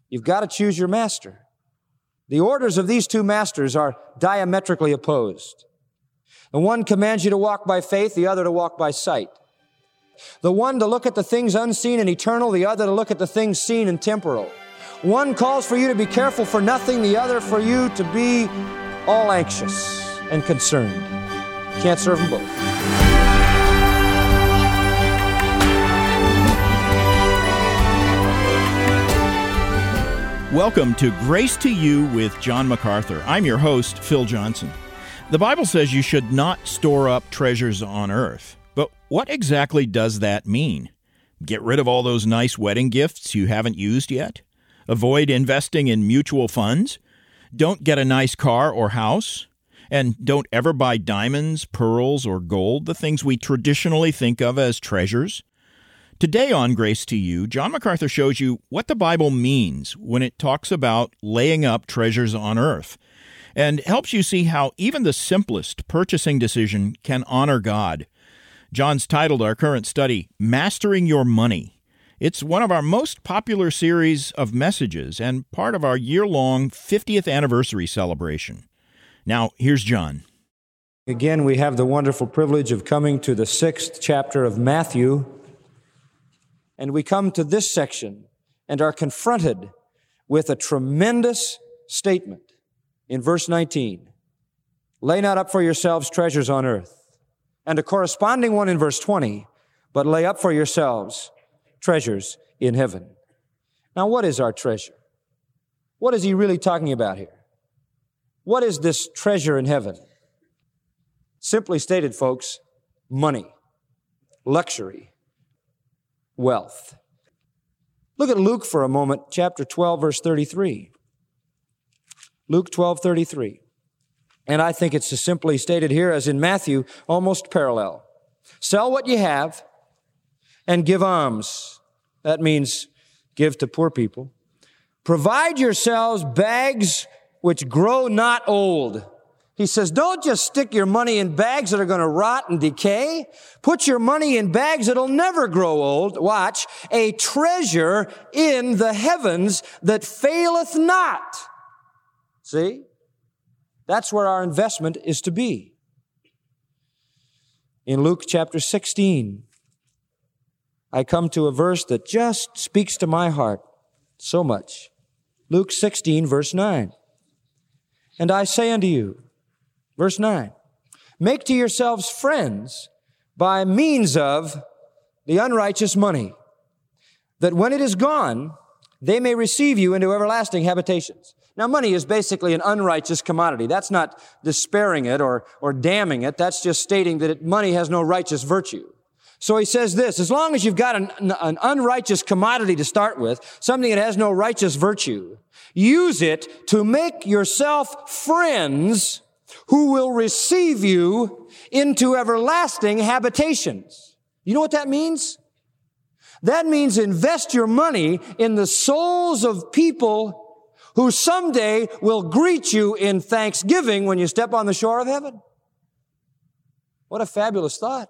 You've got to choose your master. The orders of these two masters are diametrically opposed. The one commands you to walk by faith, the other to walk by sight. The one to look at the things unseen and eternal, the other to look at the things seen and temporal. One calls for you to be careful for nothing, the other for you to be all anxious and concerned. Can't serve them both. Welcome to Grace to You with John MacArthur. I'm your host, Phil Johnson. The Bible says you should not store up treasures on earth. But what exactly does that mean? Get rid of all those nice wedding gifts you haven't used yet? Avoid investing in mutual funds? Don't get a nice car or house? And don't ever buy diamonds, pearls, or gold, the things we traditionally think of as treasures? Today on Grace to You, John MacArthur shows you what the Bible means when it talks about laying up treasures on earth, and helps you see how even the simplest purchasing decision can honor God. John's titled our current study, Mastering Your Money. It's one of our most popular series of messages and part of our year-long 50th anniversary celebration. Now, here's John. Again, we have the wonderful privilege of coming to the 6th chapter of Matthew. And we come to this section and are confronted with a tremendous statement in verse 19. Lay not up for yourselves treasures on earth. And a corresponding one in verse 20. But lay up for yourselves treasures in heaven. Now, what is our treasure? What is he really talking about here? What is this treasure in heaven? Simply stated, folks, money, luxury, wealth. Look at Luke for a moment, chapter 12, verse 33. Luke 12:33. And I think it's as simply stated here as in Matthew, almost parallel. Sell what you have and give alms. That means give to poor people. Provide yourselves bags which grow not old. He says, don't just stick your money in bags that are going to rot and decay. Put your money in bags that'll never grow old. Watch, a treasure in the heavens that faileth not. See? That's where our investment is to be. In Luke chapter 16, I come to a verse that just speaks to my heart so much. Luke 16, verse 9. And I say unto you, verse 9, make to yourselves friends by means of the unrighteous money, that when it is gone, they may receive you into everlasting habitations. Now, money is basically an unrighteous commodity. That's not despairing it or damning it. That's just stating that money has no righteous virtue. So he says this, as long as you've got an unrighteous commodity to start with, something that has no righteous virtue, use it to make yourself friends who will receive you into everlasting habitations. You know what that means? That means invest your money in the souls of people who someday will greet you in thanksgiving when you step on the shore of heaven. What a fabulous thought.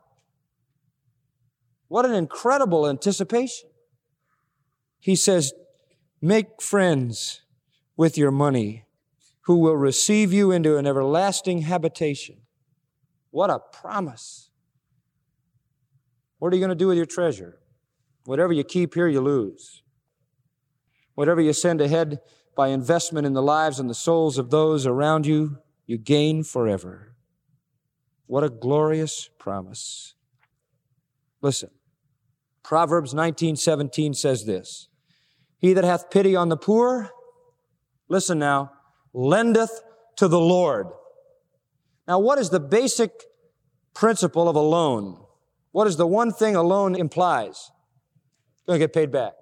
What an incredible anticipation. He says, make friends with your money who will receive you into an everlasting habitation. What a promise. What are you going to do with your treasure? Whatever you keep here, you lose. Whatever you send ahead by investment in the lives and the souls of those around you, you gain forever. What a glorious promise. Listen, Proverbs 19:17 says this, he that hath pity on the poor, listen now, lendeth to the Lord. Now, what is the basic principle of a loan? What is the one thing a loan implies? Going to get paid back.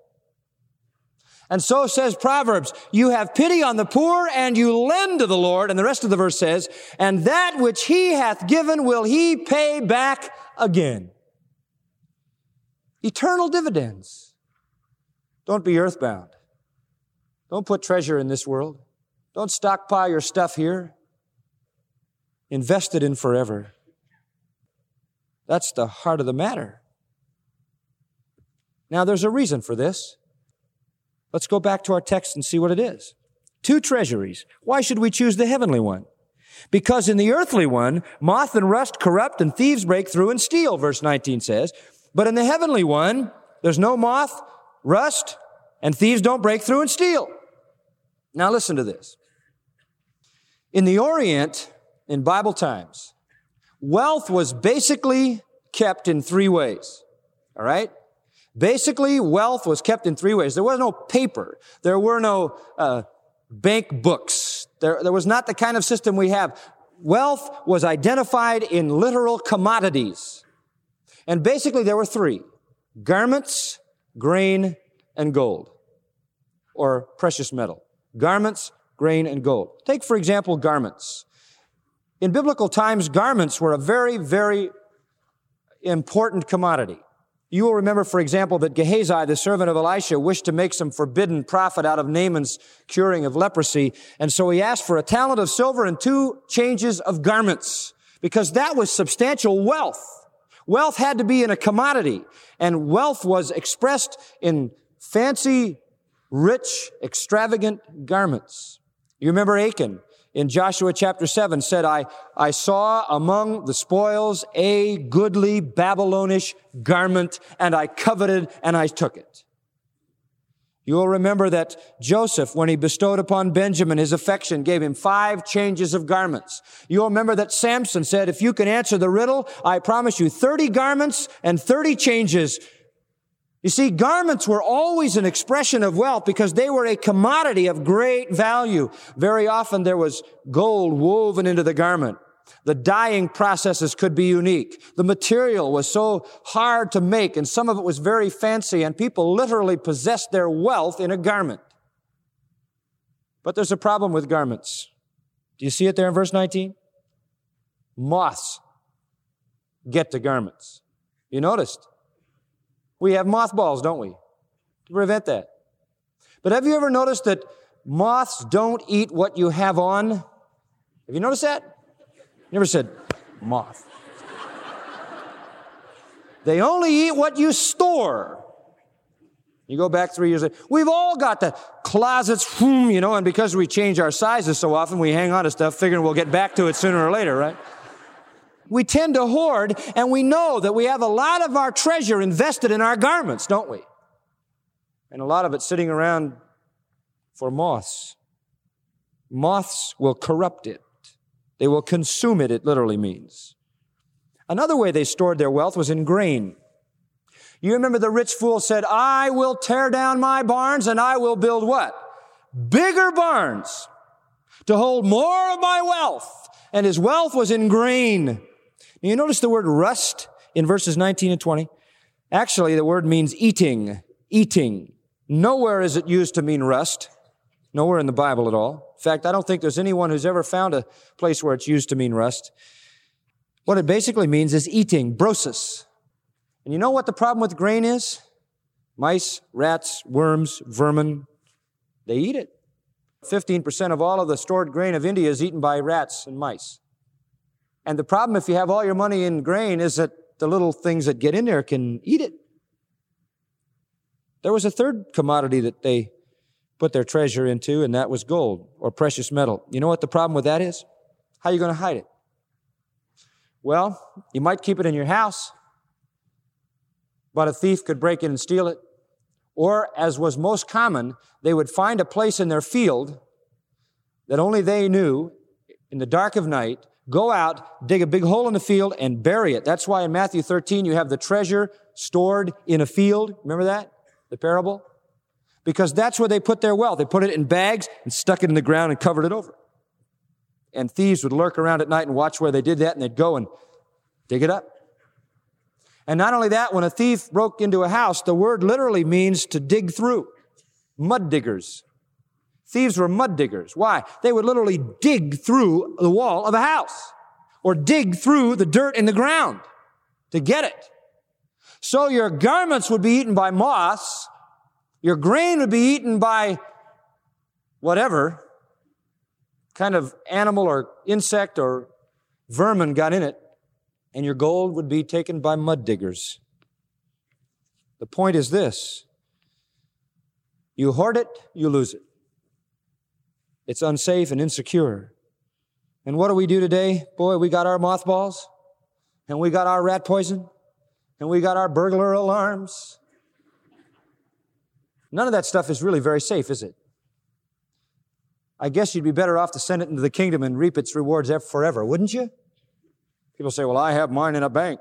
And so says Proverbs, you have pity on the poor and you lend to the Lord. And the rest of the verse says, and that which he hath given will he pay back again. Eternal dividends. Don't be earthbound. Don't put treasure in this world. Don't stockpile your stuff here. Invest it in forever. That's the heart of the matter. Now, there's a reason for this. Let's go back to our text and see what it is. 2 treasuries. Why should we choose the heavenly one? Because in the earthly one, moth and rust corrupt and thieves break through and steal, verse 19 says. But in the heavenly one, there's no moth, rust, and thieves don't break through and steal. Now listen to this. In the Orient, in Bible times, wealth was basically kept in 3 ways. All right? Basically, wealth was kept in 3 ways. There was no paper. There were no bank books. There was not the kind of system we have. Wealth was identified in literal commodities. And basically, there were 3. Garments, grain, and gold. Or precious metal. Garments, grain, and gold. Take, for example, garments. In biblical times, garments were a very, very important commodity. You will remember, for example, that Gehazi, the servant of Elisha, wished to make some forbidden profit out of Naaman's curing of leprosy. And so he asked for a talent of silver and 2 changes of garments, because that was substantial wealth. Wealth had to be in a commodity, and wealth was expressed in fancy, rich, extravagant garments. You remember Achan in Joshua chapter 7 said, I saw among the spoils a goodly Babylonish garment, and I coveted and I took it. You will remember that Joseph, when he bestowed upon Benjamin his affection, gave him 5 changes of garments. You'll remember that Samson said, if you can answer the riddle, I promise you 30 garments and 30 changes. You see, garments were always an expression of wealth because they were a commodity of great value. Very often there was gold woven into the garment. The dyeing processes could be unique. The material was so hard to make, and some of it was very fancy, and people literally possessed their wealth in a garment. But there's a problem with garments. Do you see it there in verse 19? Moths get to garments. You noticed? We have mothballs, don't we? To prevent that. But have you ever noticed that moths don't eat what you have on? Have you noticed that? You never said, moth. They only eat what you store. You go back 3 years later. We've all got the closets, and because we change our sizes so often, we hang on to stuff figuring we'll get back to it sooner or later, right? We tend to hoard, and we know that we have a lot of our treasure invested in our garments, don't we? And a lot of it sitting around for moths. Moths will corrupt it. They will consume it, it literally means. Another way they stored their wealth was in grain. You remember the rich fool said, I will tear down my barns and I will build what? Bigger barns to hold more of my wealth. And his wealth was in grain. You notice the word rust in verses 19 and 20? Actually, the word means eating. Eating. Nowhere is it used to mean rust. Nowhere in the Bible at all. In fact, I don't think there's anyone who's ever found a place where it's used to mean rust. What it basically means is eating, brosis. And you know what the problem with grain is? Mice, rats, worms, vermin, they eat it. 15% of all of the stored grain of India is eaten by rats and mice. And the problem if you have all your money in grain is that the little things that get in there can eat it. There was a third commodity that they put their treasure into, and that was gold or precious metal. You know what the problem with that is? How are you going to hide it? Well, you might keep it in your house, but a thief could break in and steal it. Or, as was most common, they would find a place in their field that only they knew in the dark of night, go out, dig a big hole in the field, and bury it. That's why in Matthew 13 you have the treasure stored in a field. Remember that? The parable? Because that's where they put their wealth. They put it in bags and stuck it in the ground and covered it over. And thieves would lurk around at night and watch where they did that, and they'd go and dig it up. And not only that, when a thief broke into a house, the word literally means to dig through. Mud diggers. Thieves were mud diggers. Why? They would literally dig through the wall of a house or dig through the dirt in the ground to get it. So your garments would be eaten by moths. Your grain would be eaten by whatever kind of animal or insect or vermin got in it. And your gold would be taken by mud diggers. The point is this. You hoard it, you lose it. It's unsafe and insecure. And what do we do today? Boy, we got our mothballs, and we got our rat poison, and we got our burglar alarms. None of that stuff is really very safe, is it? I guess you'd be better off to send it into the kingdom and reap its rewards forever, wouldn't you? People say, well, I have mine in a bank.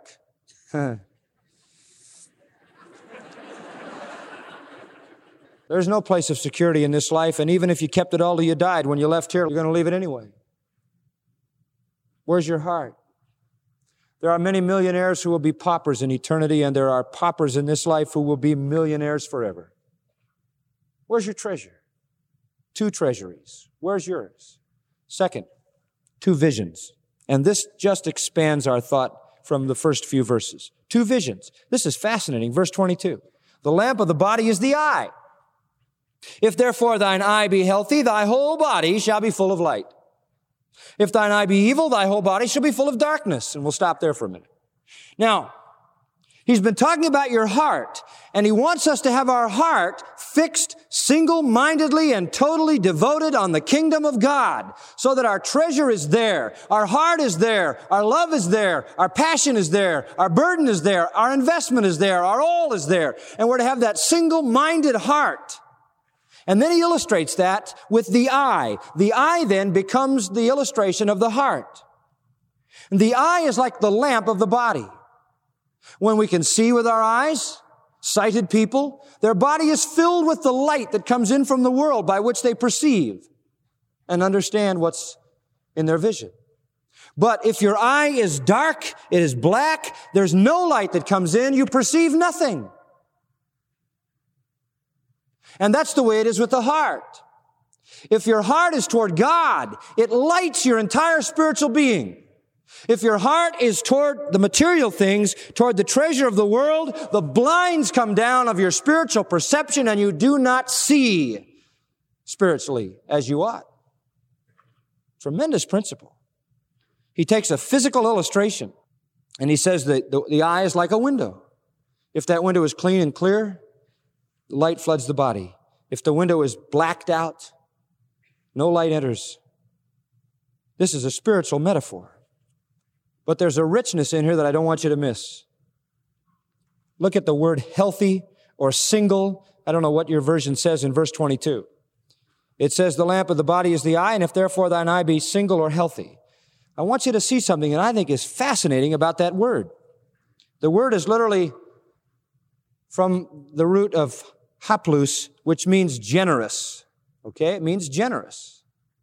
There's no place of security in this life, and even if you kept it all till you died, when you left here, you're going to leave it anyway. Where's your heart? There are many millionaires who will be paupers in eternity, and there are paupers in this life who will be millionaires forever. Where's your treasure? 2 treasuries. Where's yours? Second, 2 visions. And this just expands our thought from the first few verses. 2 visions. This is fascinating. Verse 22. The lamp of the body is the eye. If therefore thine eye be healthy, thy whole body shall be full of light. If thine eye be evil, thy whole body shall be full of darkness. And we'll stop there for a minute. Now, he's been talking about your heart, and he wants us to have our heart fixed single-mindedly and totally devoted on the kingdom of God, so that our treasure is there, our heart is there, our love is there, our passion is there, our burden is there, our investment is there, our all is there, and we're to have that single-minded heart. And then he illustrates that with the eye. The eye then becomes the illustration of the heart. And the eye is like the lamp of the body. When we can see with our eyes, sighted people, their body is filled with the light that comes in from the world by which they perceive and understand what's in their vision. But if your eye is dark, it is black, there's no light that comes in, you perceive nothing. And that's the way it is with the heart. If your heart is toward God, it lights your entire spiritual being. If your heart is toward the material things, toward the treasure of the world, the blinds come down of your spiritual perception and you do not see spiritually as you ought. Tremendous principle. He takes a physical illustration and he says that the eye is like a window. If that window is clean and clear, light floods the body. If the window is blacked out, no light enters. This is a spiritual metaphor. But there's a richness in here that I don't want you to miss. Look at the word healthy or single. I don't know what your version says in verse 22. It says, the lamp of the body is the eye, and if therefore thine eye be single or healthy. I want you to see something that I think is fascinating about that word. The word is literally from the root of haplus, which means generous. Okay? It means generous.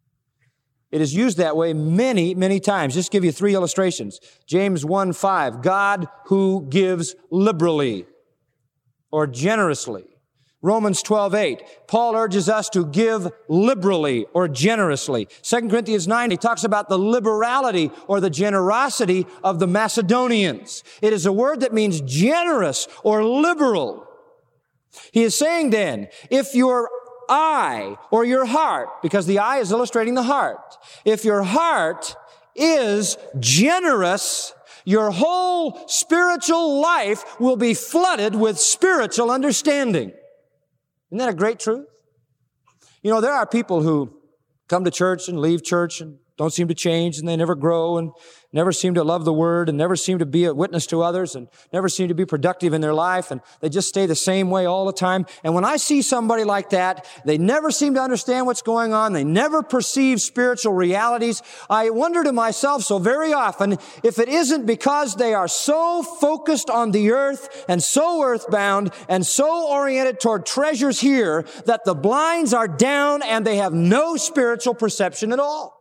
It is used that way many, many times. Just give you 3 illustrations. James 1:5, God who gives liberally or generously. Romans 12:8, Paul urges us to give liberally or generously. 2 Corinthians 9, he talks about the liberality or the generosity of the Macedonians. It is a word that means generous or liberal. He is saying then, if your eye or your heart, because the eye is illustrating the heart, if your heart is generous, your whole spiritual life will be flooded with spiritual understanding. Isn't that a great truth? You know, there are people who come to church and leave church and don't seem to change, and they never grow and never seem to love the Word and never seem to be a witness to others and never seem to be productive in their life, and they just stay the same way all the time. And when I see somebody like that, they never seem to understand what's going on. They never perceive spiritual realities. I wonder to myself so very often if it isn't because they are so focused on the earth and so earthbound and so oriented toward treasures here that the blinds are down and they have no spiritual perception at all.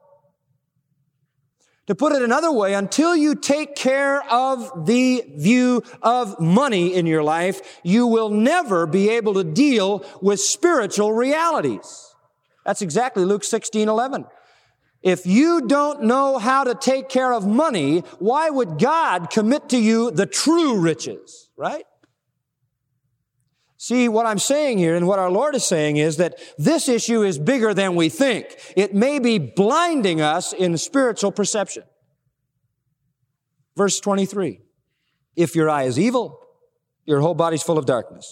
To put it another way, until you take care of the view of money in your life, you will never be able to deal with spiritual realities. That's exactly Luke 16:11. If you don't know how to take care of money, why would God commit to you the true riches, right? See, what I'm saying here and what our Lord is saying is that this issue is bigger than we think. It may be blinding us in spiritual perception. Verse 23, if your eye is evil, your whole body's full of darkness.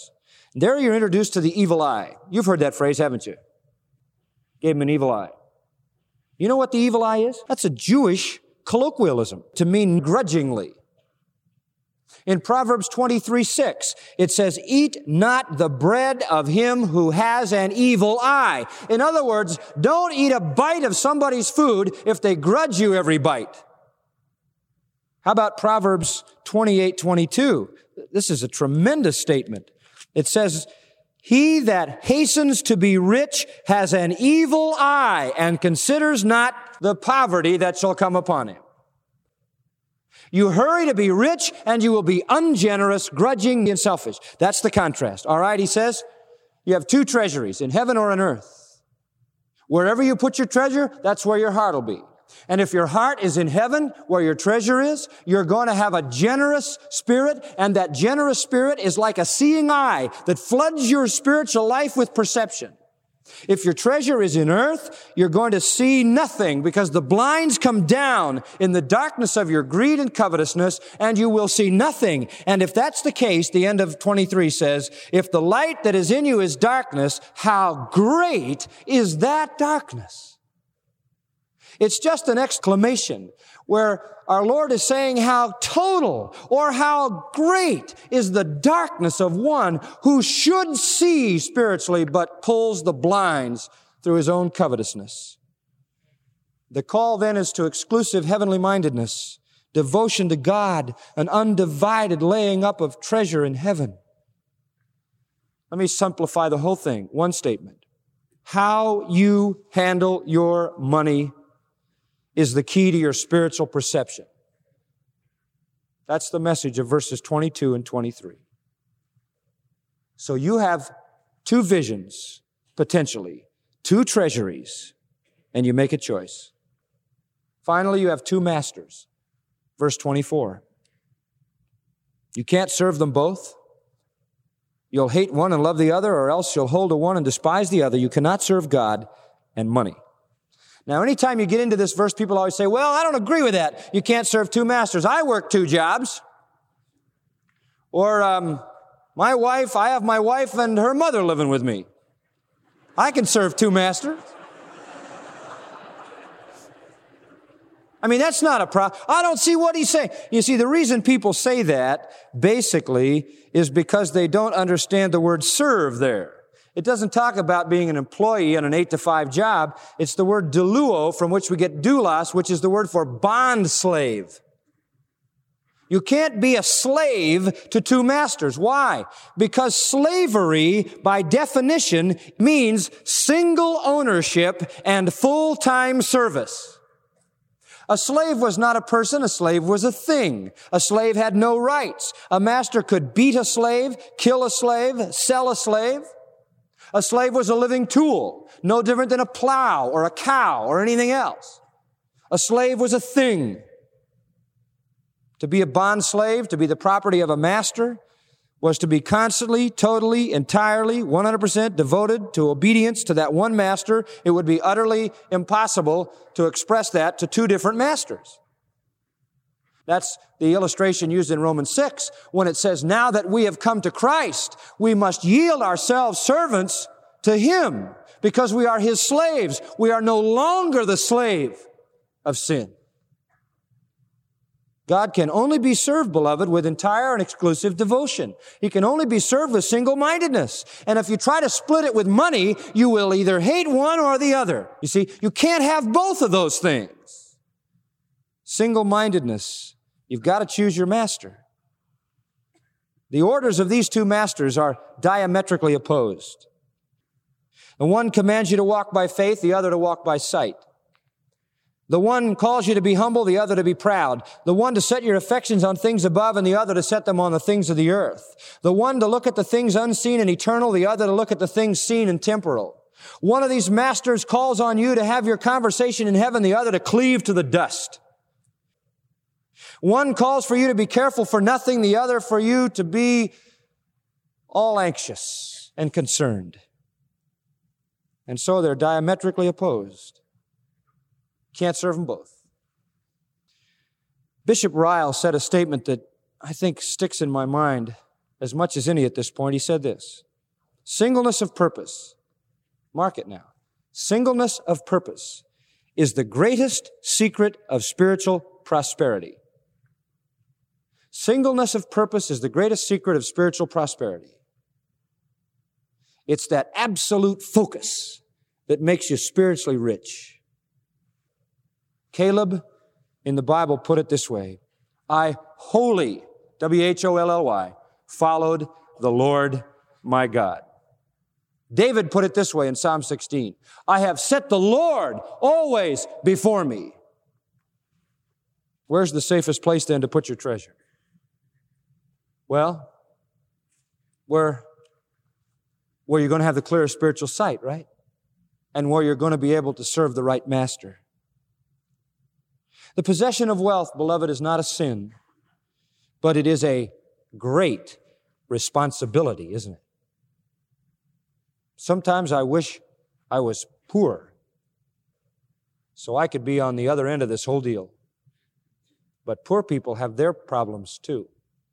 There you're introduced to the evil eye. You've heard that phrase, haven't you? Gave him an evil eye. You know what the evil eye is? That's a Jewish colloquialism to mean grudgingly. In Proverbs 23:6, it says, "Eat not the bread of him who has an evil eye." In other words, don't eat a bite of somebody's food if they grudge you every bite. How about Proverbs 28:22? This is a tremendous statement. It says, "He that hastens to be rich has an evil eye and considers not the poverty that shall come upon him." You hurry to be rich and you will be ungenerous, grudging, and selfish. That's the contrast. All right, he says, you have two treasuries, in heaven or on earth. Wherever you put your treasure, that's where your heart will be. And if your heart is in heaven, where your treasure is, you're going to have a generous spirit, and that generous spirit is like a seeing eye that floods your spiritual life with perception. If your treasure is in earth, you're going to see nothing because the blinds come down in the darkness of your greed and covetousness, and you will see nothing. And if that's the case, the end of 23 says, if the light that is in you is darkness, how great is that darkness? It's just an exclamation where our Lord is saying how total or how great is the darkness of one who should see spiritually but pulls the blinds through his own covetousness. The call then is to exclusive heavenly mindedness, devotion to God, an undivided laying up of treasure in heaven. Let me simplify the whole thing. One statement. How you handle your money is the key to your spiritual perception. That's the message of verses 22 and 23. So you have two visions, potentially, two treasuries, and you make a choice. Finally, you have two masters. Verse 24. You can't serve them both. You'll hate one and love the other, or else you'll hold to one and despise the other. You cannot serve God and money. Now, anytime you get into this verse, people always say, well, I don't agree with that. You can't serve two masters. I work two jobs. Or, I have my wife and her mother living with me. I can serve two masters. I mean, that's not a problem. I don't see what he's saying. You see, the reason people say that, basically, is because they don't understand the word serve there. It doesn't talk about being an employee on an 8-to-5 job. It's the word doulo, from which we get doulos, which is the word for bond slave. You can't be a slave to two masters. Why? Because slavery, by definition, means single ownership and full-time service. A slave was not a person, a slave was a thing. A slave had no rights. A master could beat a slave, kill a slave, sell a slave. A slave was a living tool, no different than a plow or a cow or anything else. A slave was a thing. To be a bond slave, to be the property of a master, was to be constantly, totally, entirely, 100% devoted to obedience to that one master. It would be utterly impossible to express that to two different masters. That's the illustration used in Romans 6 when it says, now that we have come to Christ, we must yield ourselves servants to Him because we are His slaves. We are no longer the slave of sin. God can only be served, beloved, with entire and exclusive devotion. He can only be served with single-mindedness. And if you try to split it with money, you will either hate one or the other. You see, you can't have both of those things. Single-mindedness. You've got to choose your master. The orders of these two masters are diametrically opposed. The one commands you to walk by faith, the other to walk by sight. The one calls you to be humble, the other to be proud. The one to set your affections on things above, and the other to set them on the things of the earth. The one to look at the things unseen and eternal, the other to look at the things seen and temporal. One of these masters calls on you to have your conversation in heaven, the other to cleave to the dust. One calls for you to be careful for nothing, the other for you to be all anxious and concerned. And so they're diametrically opposed. Can't serve them both. Bishop Ryle said a statement that I think sticks in my mind as much as any at this point. He said this: Singleness of purpose. Mark it now. Singleness of purpose is the greatest secret of spiritual prosperity. Singleness of purpose is the greatest secret of spiritual prosperity. It's that absolute focus that makes you spiritually rich. Caleb in the Bible put it this way: I wholly, W-H-O-L-L-Y, followed the Lord my God. David put it this way in Psalm 16, I have set the Lord always before me. Where's the safest place then to put your treasure? Well, where you're going to have the clearest spiritual sight, right? And where you're going to be able to serve the right master. The possession of wealth, beloved, is not a sin, but it is a great responsibility, isn't it? Sometimes I wish I was poor so I could be on the other end of this whole deal. But poor people have their problems too.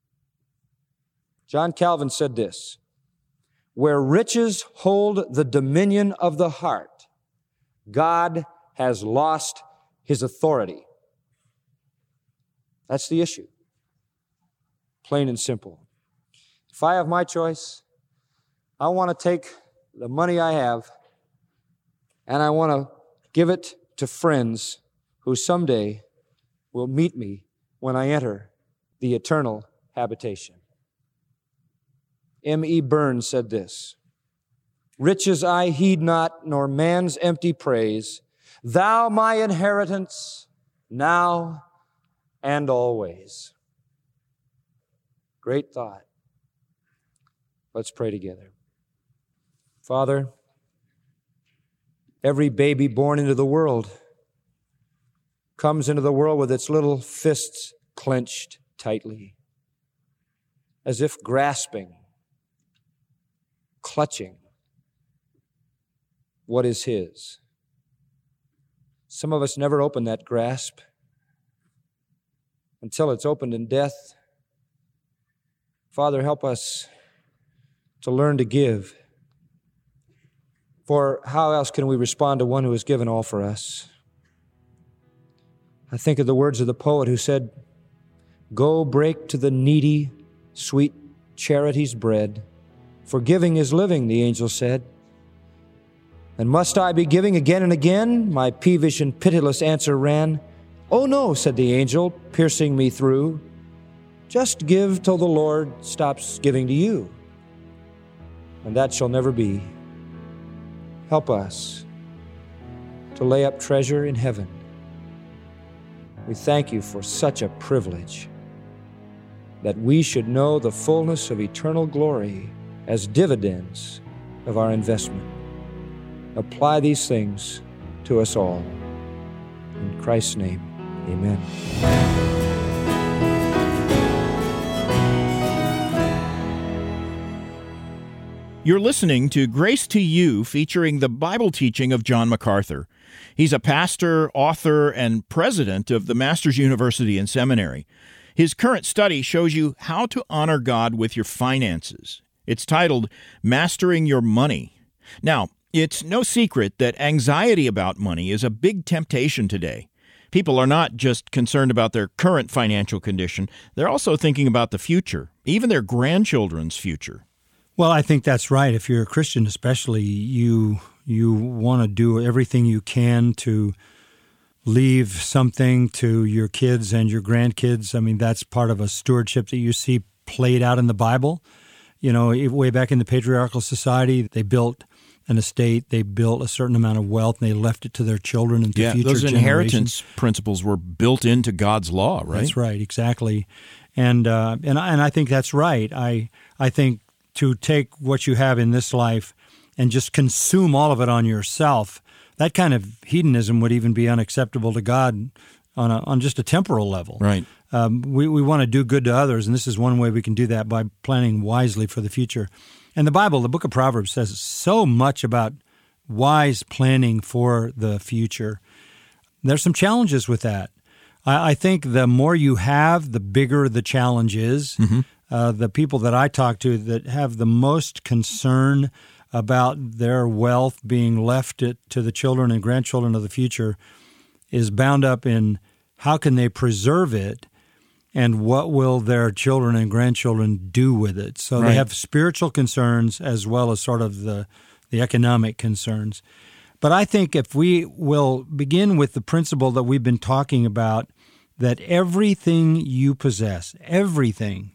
John Calvin said this, where riches hold the dominion of the heart, God has lost His authority. That's the issue. Plain and simple. If I have my choice, I want to take the money I have and I want to give it to friends who someday will meet me when I enter the eternal habitation. M.E. Burns said this, riches I heed not, nor man's empty praise. Thou my inheritance, now and always. Great thought. Let's pray together. Father, every baby born into the world comes into the world with its little fists clenched tightly, as if grasping, clutching what is his. Some of us never open that grasp until it's opened in death. Father, help us to learn to give. For how else can we respond to one who has given all for us? I think of the words of the poet who said, go break to the needy sweet charity's bread. For giving is living, the angel said. And must I be giving again and again? My peevish and pitiless answer ran. Oh no, said the angel, piercing me through. Just give till the Lord stops giving to you. And that shall never be. Help us to lay up treasure in heaven. We thank you for such a privilege that we should know the fullness of eternal glory as dividends of our investment. Apply these things to us all. In Christ's name, amen. You're listening to Grace to You, featuring the Bible teaching of John MacArthur. He's a pastor, author, and president of the Masters University and Seminary. His current study shows you how to honor God with your finances. It's titled Mastering Your Money. Now, it's no secret that anxiety about money is a big temptation today. People are not just concerned about their current financial condition, they're also thinking about the future, even their grandchildren's future. Well, I think that's right. If you're a Christian especially, you want to do everything you can to leave something to your kids and your grandkids. I mean, that's part of a stewardship that you see played out in the Bible. You know, way back in the patriarchal society, they built an estate, they built a certain amount of wealth, and they left it to their children and to future generations. Those inheritance principles were built into God's law, right? That's right, exactly. And I think that's right. I think to take what you have in this life and just consume all of it on yourself, that kind of hedonism would even be unacceptable to God on just a temporal level. Right. We want to do good to others, and this is one way we can do that, by planning wisely for the future. And the Bible, the book of Proverbs, says so much about wise planning for the future. There's some challenges with that. I think the more you have, the bigger the challenge is. Mm-hmm. the people that I talk to that have the most concern about their wealth being left to the children and grandchildren of the future is bound up in how can they preserve it and what will their children and grandchildren do with it. So They have spiritual concerns as well as sort of the economic concerns. But I think if we will begin with the principle that we've been talking about, that everything you possess, everything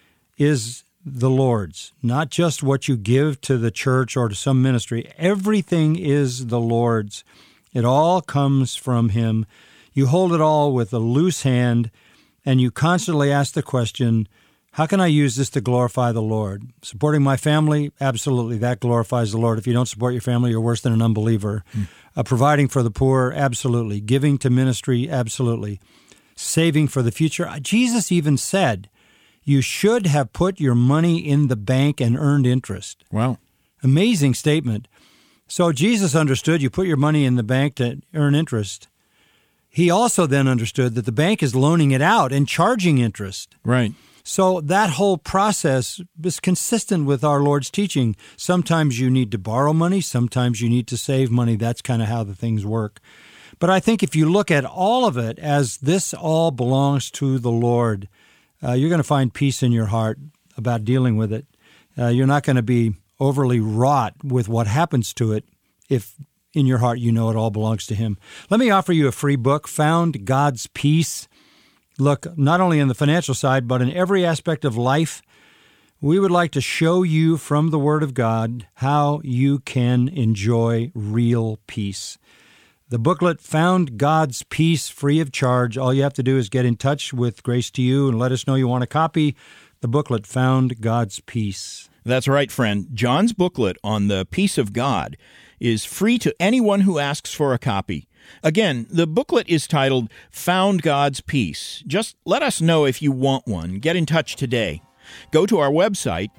is the Lord's, not just what you give to the church or to some ministry. Everything is the Lord's. It all comes from Him. You hold it all with a loose hand, and you constantly ask the question, how can I use this to glorify the Lord? Supporting my family? Absolutely, that glorifies the Lord. If you don't support your family, you're worse than an unbeliever. Providing for the poor? Absolutely. Giving to ministry? Absolutely. Saving for the future? Jesus even said, you should have put your money in the bank and earned interest. Wow. Amazing statement. So Jesus understood you put your money in the bank to earn interest. He also then understood that the bank is loaning it out and charging interest. Right. So that whole process is consistent with our Lord's teaching. Sometimes you need to borrow money. Sometimes you need to save money. That's kind of how the things work. But I think if you look at all of it as this all belongs to the Lord, you're going to find peace in your heart about dealing with it. You're not going to be overly wrought with what happens to it if in your heart you know it all belongs to Him. Let me offer you a free book, Found God's Peace. Look, not only in the financial side, but in every aspect of life, we would like to show you from the Word of God how you can enjoy real peace. The booklet, Found God's Peace, free of charge. All you have to do is get in touch with Grace to You and let us know you want a copy. The booklet, Found God's Peace. That's right, friend. John's booklet on the peace of God is free to anyone who asks for a copy. Again, the booklet is titled Found God's Peace. Just let us know if you want one. Get in touch today. Go to our website,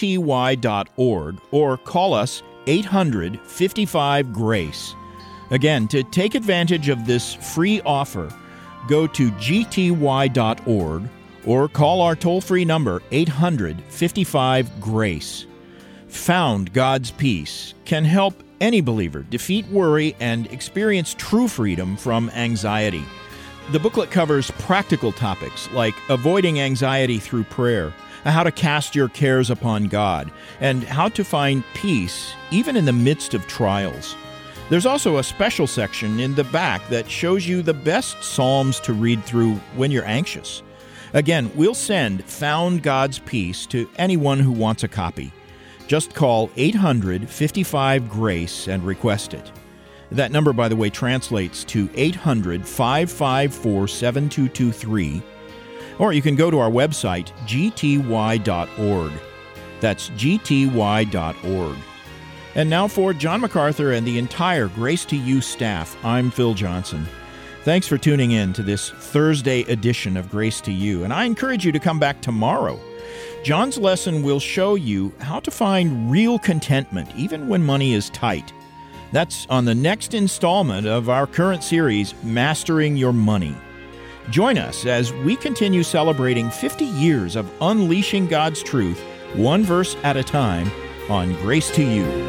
gty.org, or call us 800-55-GRACE. Again, to take advantage of this free offer, go to gty.org or call our toll-free number 800-55-GRACE. Found God's Peace can help any believer defeat worry and experience true freedom from anxiety. The booklet covers practical topics like avoiding anxiety through prayer, how to cast your cares upon God, and how to find peace even in the midst of trials. There's also a special section in the back that shows you the best psalms to read through when you're anxious. Again, we'll send Found God's Peace to anyone who wants a copy. Just call 800-55-GRACE and request it. That number, by the way, translates to 800-554-7223. Or you can go to our website, gty.org. That's gty.org. And now for John MacArthur and the entire Grace to You staff, I'm Phil Johnson. Thanks for tuning in to this Thursday edition of Grace to You, and I encourage you to come back tomorrow. John's lesson will show you how to find real contentment even when money is tight. That's on the next installment of our current series, Mastering Your Money. Join us as we continue celebrating 50 years of unleashing God's truth, one verse at a time, on Grace to You.